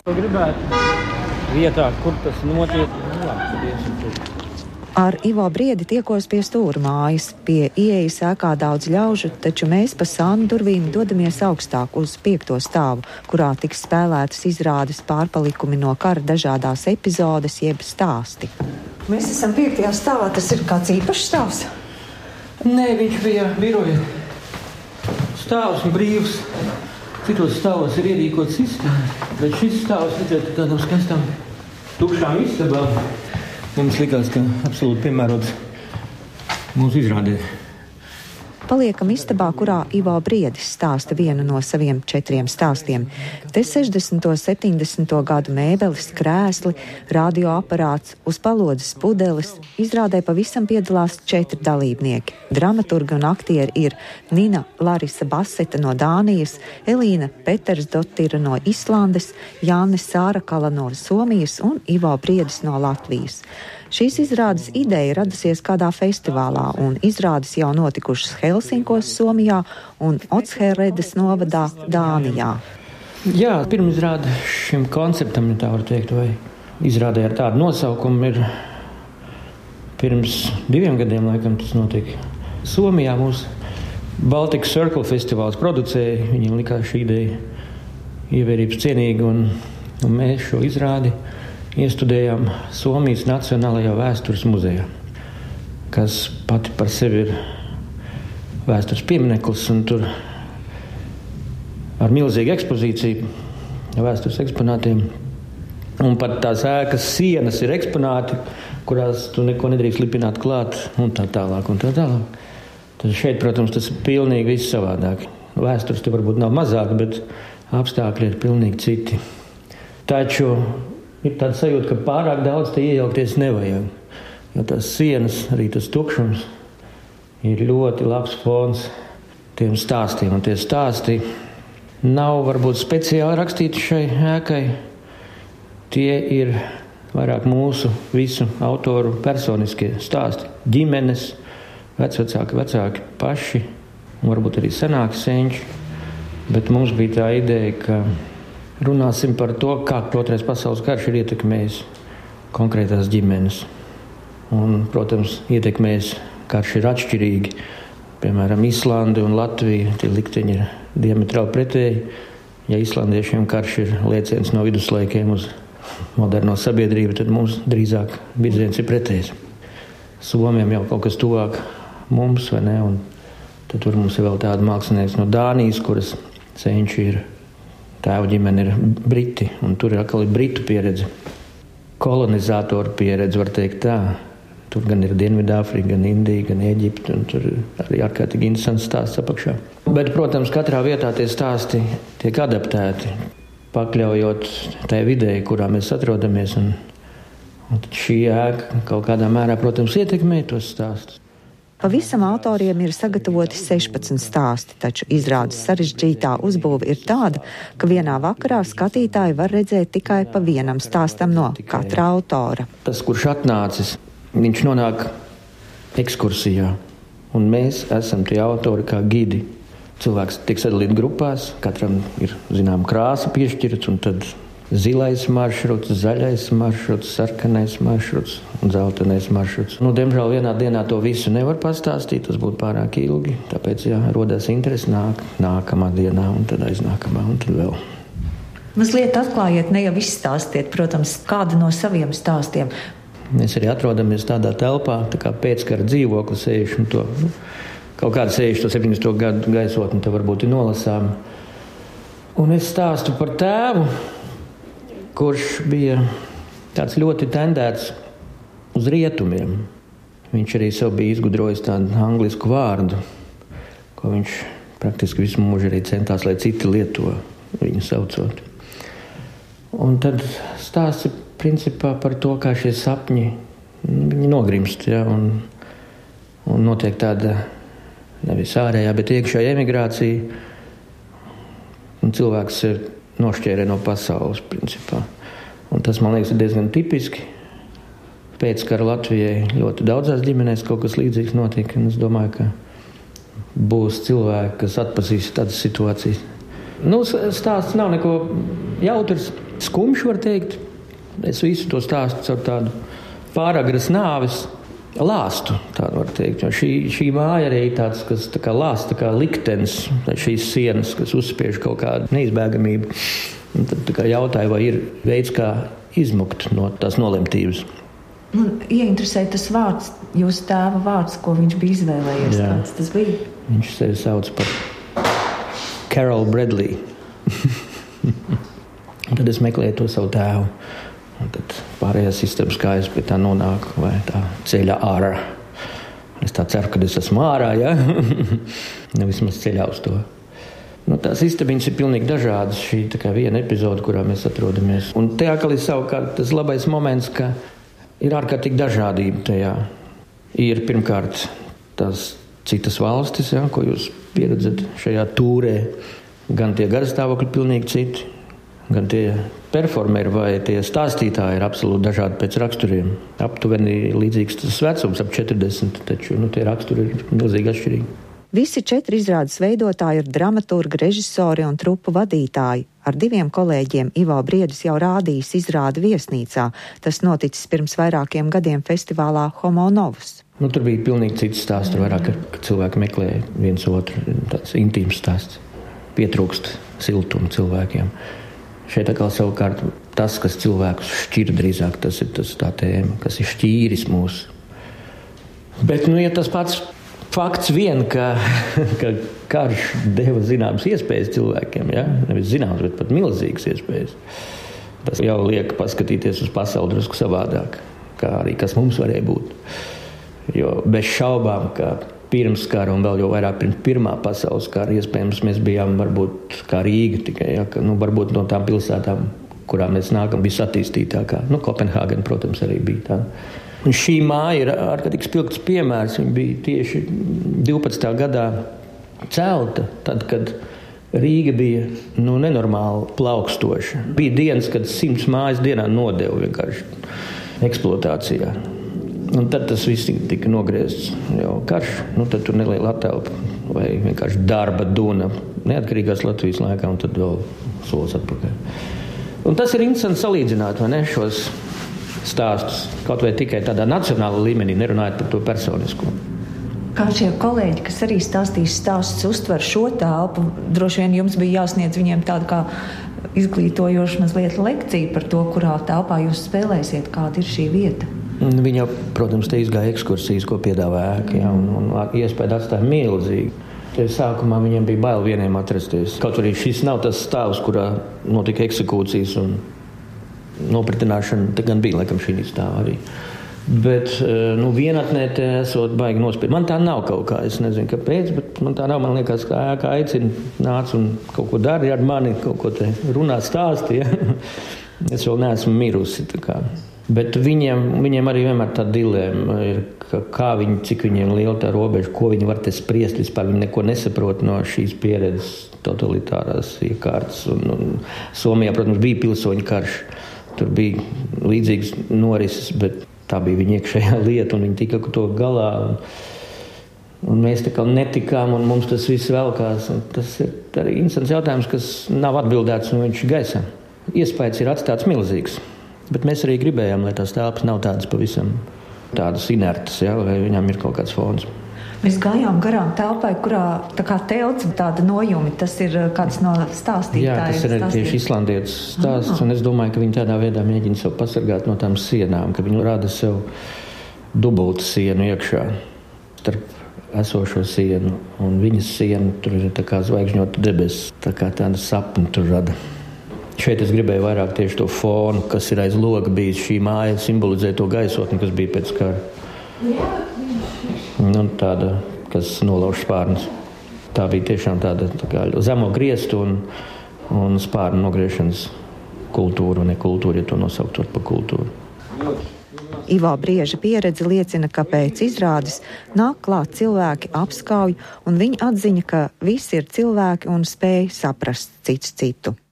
Gribētu vietā, kur tas notiek. Labi, iesim tur. Ar Ivo Briedi tiekos pie stūra mājas. Pie ieejas ēkā daudz ļaužu, taču mēs pa sānu durvīm dodamies augstāk uz 5. stāvu, kurā tiks spēlētas izrādes pārpalikumi no kara dažādās epizodes jeb stāsti. Mēs esam 5. stāvā, tas ir kāds īpašs stāvs? Nē, viņš bija biroja stāvs un brīvs. Citos stāvos ir ierīkots istabas, bet šis stāvs redzēt tādam skaistam tukšām istabām. Mums likās, ka absolūti piemērots mūsu izrādē. Paliekam istabā, kurā Ivo Briedis stāsta vienu no saviem 4 stāstiem. Te 60. un 70. gadu mēbeles, krēsli, radioaparāts, uz palodzes pudeles. Izrādē pavisam piedalās 4 dalībnieki. Dramaturgi un aktieri ir Nina Larisa Baseta no Dānijas, Elīna Petersdotira no Islandes, Jāne Sārakala no Somijas un Ivo Briedis no Latvijas. Šīs izrādes ideja radusies kādā festivālā, un izrādes jau notikušas Helsinkos, Somijā un Odsherredes novadā Dānijā. Jā, pirmizrāde šim konceptam, tā var teikt, vai izrādē ar tādu nosaukumu ir pirms 2 gadiem, laikam tas notika. Somijā mūsu Baltic Circle festivāls producēja, viņiem likās šī ideja ievērības cienīga, un mēs šo izrādi iestudējām Somijas Nacionālajā vēstures muzejā, kas pati par sevi ir vēstures piemineklis, un tur ar milzīgu ekspozīciju vēstures eksponātiem. Un pat tās ēkas sienas ir eksponāti, kurās tu neko nedrīkst lipināt klāt, un tā tālāk, un tā tālāk. Tad šeit, protams, tas ir pilnīgi viss savādāk. Vēstures te varbūt nav mazāk, bet apstākļi ir pilnīgi citi. Taču ir tāda sajūta, ka pārāk daudz te iejaukties nevajag. Jo tās sienas, arī tas tukšums, ir ļoti labs fons tiem stāstiem. Un tie stāsti nav varbūt speciāli rakstīti šai ēkai. Tie ir vairāk mūsu visu autoru personiskie stāsti. Ģimenes, vecāki paši, un varbūt arī senāki senči. Bet mums bija tā ideja, ka runāsim par to, kā 2. pasaules karš ir ietekmējis konkrētās ģimenes. Un, protams, ietekmējis karš ir atšķirīgi. Piemēram, Islande un Latvija, tie likteņi ir diametrāli pretēji. Ja islandiešiem karš ir lēciens no viduslaikiem uz moderno sabiedrību, tad mums drīzāk virziens ir pretējs. Somiem jau kaut kas tuvāk mums, vai ne? Un tad tur mums ir vēl tāda mākslinieks no Dānijas, kuras senči ir. Tēva ģimene ir briti, un tur ir atkal britu pieredze. Kolonizātoru pieredze, var teikt tā. Tur gan ir Dienvidāfrika, gan Indija, gan Eģipte, un tur arī ārkārtīgi interesants stāsts apakšā. Bet, protams, katrā vietā tie stāsti tiek adaptēti, pakļaujot tai videi, kurā mēs atrodamies. Un tad šī ēka kaut kādā mērā, protams, ietekmē tos stāstus. Pavisam autoriem ir sagatavoti 16 stāsti, taču izrādes sarežģītā uzbūve ir tāda, ka vienā vakarā skatītāji var redzēt tikai pa vienam stāstam no katra autora. Tas, kurš atnācis, viņš nonāk ekskursijā, un mēs esam tie autori kā gidi. Cilvēks tiek sadalīts grupās, katram ir, zinām, krāsa piešķirts, un tad zilais maršruts, zaļais maršruts, sarkanais maršruts un zeltenais maršruts. Diemžēl vienā dienā to visu nevar pastāstīt, tas būtu pārāk ilgi, tāpēc, rodās interesi nākamā dienā un tad aiznākamā un tad vēl. Mazliet atklājiet, ne jau izstāstiet, protams, kādu no saviem stāstiem. Mēs arī atrodamies tādā telpā, tā kā pēckara dzīvokli 60. Kaut kāda 60. 70. gadu gaisotni te varbūt ir nolasām. Un es stāstu par tēvu, kurš bija tāds ļoti tendēts uz rietumiem. Viņš arī sev bija izgudrojis tādu anglisku vārdu, ko viņš praktiski visu mūžu arī centās, lai citi lieto viņu saucot. Un tad stāsts ir principā par to, kā šie sapņi viņi nogrimst, un notiek tāda nevis ārējā, bet iekšējā emigrācija, un cilvēks ir nošķērē no pasaules, principā. Un tas, man liekas, ir diezgan tipiski. Pēc kara Latvijai ļoti daudzās ģimenēs kaut kas līdzīgs notika, un es domāju, ka būs cilvēki, kas atpazīs tādas situācijas. Stāsts nav neko jautrs. skumjš, var teikt. Es visu to stāstu caur tādu pāragras nāves lāstu, tādu var teikt. Jo šī māja arī tāds, kas tā kā lāsta, kā liktenis, šīs sienas, kas uzspiež kaut kādu neizbēgamību. Un tad tā kā jautāju, vai ir veids, kā izmukt no tās nolemtības. Ieinteresēja tas vārds, jūsu tēva vārds, ko viņš bija izvēlējies. Jā. Kāds tas bija? Viņš sevi sauc par Carol Bradley. Un tad es meklēju to savu tēvu. Un tad pārējās sistēmas, kā es pie tā nonāku, vai tā ceļā ārā. Es tā ceru, ka es esmu ārā, ja? Vismaz ceļā uz to. Tās istabiņas ir pilnīgi dažādas. Šī tā kā viena epizode, kurā mēs atrodamies. Un tajā kā ir savukārt tas labais moments, ka ir ārkārtīgi dažādība tajā. Ir pirmkārt tās citas valstis, ja, ko jūs pieredzat šajā tūrē. Gan tie garstāvokļi pilnīgi citi, gan tie performeri vai tie stāstītāji ir absolūti dažādi pēc raksturiem. Aptuveni līdzīgs tas vecums, ap 40, taču tie raksturi ir milzīgi atšķirīgi. Visi 4 izrādes veidotāji ir dramaturgi, režisori un trupu vadītāji. Ar 2 kolēģiem Ivo Briedis jau rādījis izrādi Viesnīcā. Tas noticis pirms vairākiem gadiem festivālā Homo Novus. Tur bija pilnīgi cits stāsts, tur vairāk, ka cilvēki meklē viens otru, tāds intīms stāsts. Pietrūkst siltumu cilvēkiem. Šeit atkal savukārt tas, kas cilvēkus šķir drīzāk, tas ir tā tēma, kas ir šķīris mūsu. Bet, ja tas pats fakts vien, ka karš deva zināmas iespējas cilvēkiem, ja? Nevis zināmas, bet pat milzīgas iespējas. Tas jau liek paskatīties uz pasauli drusku savādāk, kā arī kas mums varēja būt. Jo bez šaubām, ka pirms kara un vēl jau vairāk pirms Pirmā pasaules kara iespējams mēs bijām varbūt kā Rīga tikai, ja? Varbūt no tām pilsētām, kurām mēs nākam, bija satīstītākā. Kopenhāgena, protams, arī bija tā. Un šī māja ir ārkārtīgi spilgts piemērs. Viņa bija tieši 12. gadā celta, tad, kad Rīga bija nenormāli plaukstoša. Bija dienas, kad 100 mājas dienā nodeva vienkārši eksploatācijā. Un tad tas viss tika nogriezts jau karš. Tad tur neliela atelpa vai vienkārši darba duna neatkarīgās Latvijas laikā un tad vēl solis atpakaļ. Un tas ir interesanti salīdzināt, vai ne, šos stāstus, kaut vai tikai tādā nacionālā līmenī, nerunājot par to personisko. Kā šie kolēģi, kas arī stāstīs stāstus, uztver šo telpu, droši vien jums bija jāsniedz viņiem tādu kā izglītojošu mazliet lekciju par to, kurā telpā jūs spēlēsiet, kāda ir šī vieta. Viņa, protams, te izgāja ekskursijas, ko piedāvā ēka, ja, un iespēja atstāja milzīgi. Sākumā viņiem bija bail vieniem atrasties. Kaut arī šis nav tas stāvs, kurā notika eksekūcijas un nopratināšana, te gan bija, laikam, šī stāva arī. Bet, vienatnē te esot baigi nospied. Man tā nav kaut kā, es nezinu, kāpēc, bet man tā nav, man liekas, kā ēka aicina, nāc un kaut ko dari ar mani, kaut ko te runā stāsti, ja? Es vēl neesmu mirusi, tā kā. Bet viņiem arī vienmēr tā dilēma ir, kā viņi, cik viņiem liela tā robeža, ko viņi var te spriest vispār, viņi neko nesaprot no šīs pieredzes totalitārās iekārtas. Un Somijā, protams, bija pilsoņu karš. Tur bija līdzīgas norises, bet tā bija viņa iekšējā lieta, un viņi tika to galā. Un mēs tā kā netikām, un mums tas viss velkās. Un tas ir arī interesants jautājums, kas nav atbildēts, un viņš gaisā. Iespējas ir atstāts milzīgs, bet mēs arī gribējām, lai tās telpas nav tādas pavisam tādas inertas, ja, vai viņām ir kaut kāds fons. Mēs gājām garām telpai, kurā tā kā telts tāda nojumi. Tas ir kāds no stāstītājiem. Jā, tas ir tieši islandietis stāsts, un es domāju, ka viņi tādā veidā mēģina sev pasargāt no tām sienām, ka viņi rada sev dubultu sienu iekšā starp esošo sienu un viņas sienu. Tur ir tā kā zvaigžņota debesis, tā kā tāda sapni tur rada. Šeit es gribēju vairāk tieši to fonu, kas ir aiz loga bijis. Šī māja simbolizē to gaisotni, kas bija pēc kara. Tāda, kas nolauž spārnus. Tā bija tiešām tāda tā kā zemo griestu un spārnu nogriešanas kultūra, ne kultūra, ja to nosauktot par kultūru. Ivo Brieža pieredze liecina, ka pēc izrādes nāk klāt cilvēki, apskauj, un viņa atziņa, ka visi ir cilvēki un spēj saprast cits citu.